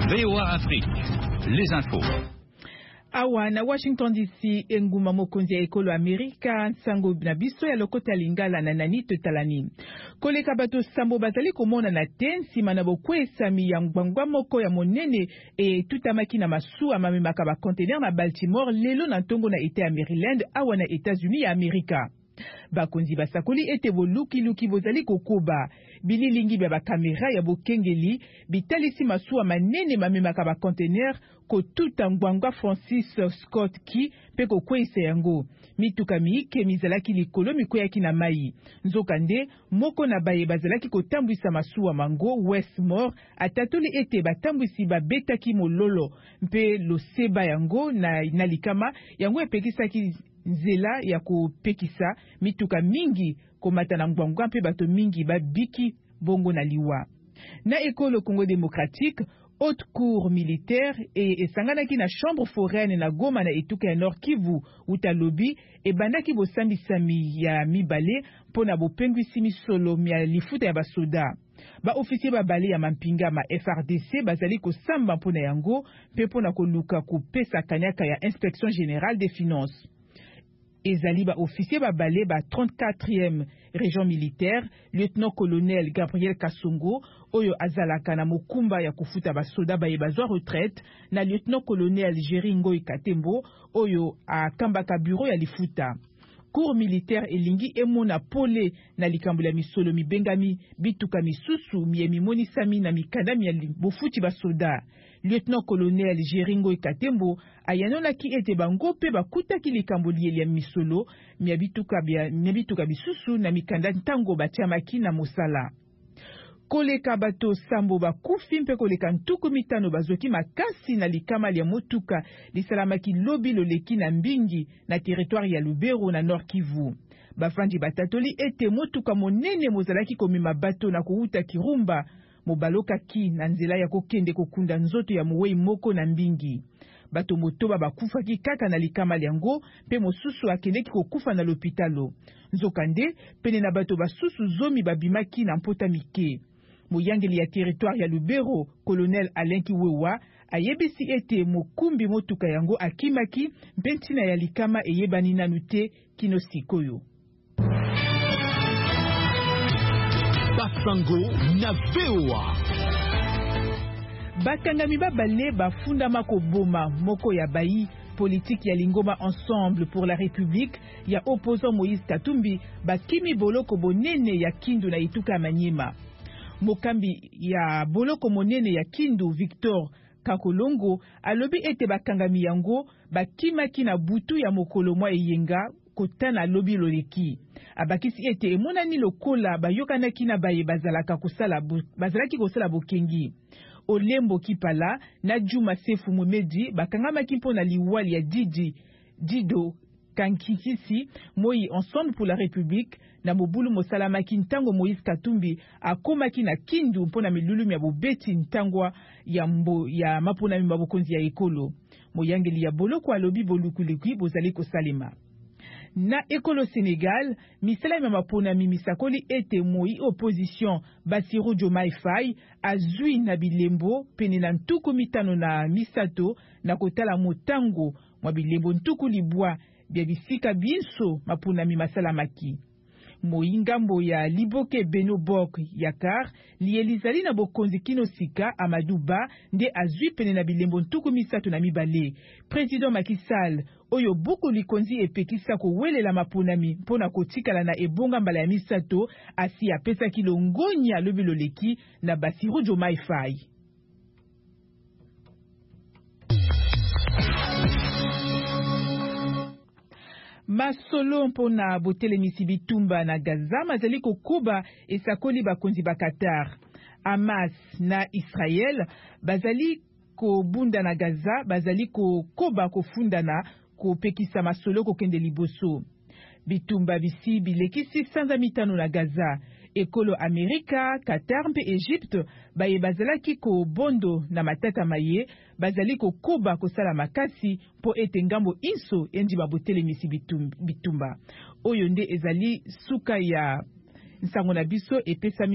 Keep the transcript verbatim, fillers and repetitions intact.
V O A Afrique, les infos. Awa na Washington D C enguma mokonzi ya ekolo Amerika sango na biso ya lokota lingala na nani totalani. Koleka bato sambo bazali komona na ten sima na bokwesami ya ngbangwa moko ya monene e tutamaki na masu amamemaka ba container na Baltimore lelo na ntongo na ete ya Maryland awa na États-Unis ya Amerika. Bakonzi basakoli ete boluki luki bozali kokoba bililingi ba kamera ya bokengeli bitalisi masuwa manene mamemaka ba container ko tuta ngwangwa Francis Scott ki pe ko kwese yango mituka miike mizalaki likolo mikoyaki na mai nzokande moko na baye bazalaki kotambwisa masuwa mango Westmore atatoli ete batambwisi babetaki mololo mpe loseba yango na, na likama yango epekisaki nzela ya kopekisa mituka mingi komata na ngwangwa mpe bato mingi babiki bongo na liwa. Na ekolo Congo démocratique, haute cour militaire et esanganaki na chambre foraine na Goma na etuka ya Nord Kivu utalobi e bandaki bosambisami ya mibale pona bopengwisi misolo ya lifuta ya basoda. Ba officier babale ya mampinga ma F R D C bazali kosamba mpona yango mpe pona koluka kopesa kanyaka ya inspection générale des finances. Ezali ba officier babale ba trente-quatrième région militaire, lieutenant-colonel Gabriel Kasongo, oyo azalaka na mokumba ya kufuta basoda baye bazwa retraite, na lieutenant-colonel Jeringo Ikatembo, oyo akambaka bureau ya lifuta. Cour militaire elingi emona pole na likambula misolo mibengami bituka misusu miemi monisami na mikadami ya bofuti basoda. Lieutenant-colonel Jeringo Ikatembo ayanona ki ete bango pe bakutaki likamboli ya misolo miabituka bia miabituka bisusu na mikanda ntango batiamaki na mosala. Koleka bato sambo bakufi mpe koleka ntuku mitano bazoki makasi na likama ya motuka lisalamaki lobi loleki na mbingi na territoire ya Lubero na Nord Kivu. Bafandi batatoli ete motuka monene mozalaki komema bato na kuuta Kirumba mobaloka ki na nzela ya kokende kokunda nzoto ya muwei moko na mbingi. Bato motoba bakufaki kaka na likama yango pe mosusu akendeki kokufa na lopitalo. Nzokande pene na bato basusu zomi babimaki na mpota mike. Moyangeli ya territoire ya Lubero, colonel Alain Kiwewa, ayebisi ete mokumbi motuka yango akimaki mpentina ya likama eyebani nanu te kino sikoyo. Basango na V O A. Bakangami babale bafunda mako boma moko ya bayi politique ya Lingoma Ensemble pour la République ya opposant Moïse Katumbi bakimi boloko bonene ya Kindu na ituka Manyema. Mokambi ya boloko monene ya Kindu Victor Kakolongo alobi ete bakangami yango bakimaki na butu ya mokolo mwa eyenga kotana lobi loleki. Abakisi ete emonani lokola bayokanaki na baye bazalaka kosala bazalaki kosala bokengi. Olembo Kipala na Juma Sefu Momedi bakangamaki mpona liwali ya Didi Dido Kankikisi Moi Ensemble pour la République na mobulu mosalamaki ntango Moïse Katumbi akomaki na Kindu mpona milulumi ya bobeti ntangwa ya mbo ya mapona mimba bokonzi ya ekolo. Moyangeli ya boloko alobi bolukuliki bozali kosalema. Na ekolo Sénégal, misala ya mapona mimisakoli ete moi opposition Bassirou Diomaye Faye azui na bilembo pene na ntuku mitano na misato na kotala motango mwa bilembo ntuku libwa bia bisika binso mapona mimasalamaki. Moingambo ya Liboke Beno Bok Yakar lielizali na bokonzi kino sika Amadouba nde azui pene na bilembo ntuku misato na mibale. Président Macky Sall oyo buku likonzi epekisa ko welela maponami mpona kotikala na ebonga mbala ya misato asi apesa kilongonya lobi loleki na Bassirou Diomaye Faye. Masolo mpona botelemisi bitumba na Gaza mazali kokuba esakoli bakonzi ba Qatar. Hamas na Israel bazali kobunda na Gaza bazali kokoba kofundana kopekisa masolo kokende liboso. Bitumba bisi bilekisi sanza mitano na Gaza. Ekolo Amerika, Qatar mpe Egypte baye bazalaki ko bondo na matata maye bazali ko koba kosala makasi po ete ngambo inso endi babotelemisi bitumba. Oyo nde ezali suka ya nsango na biso epesa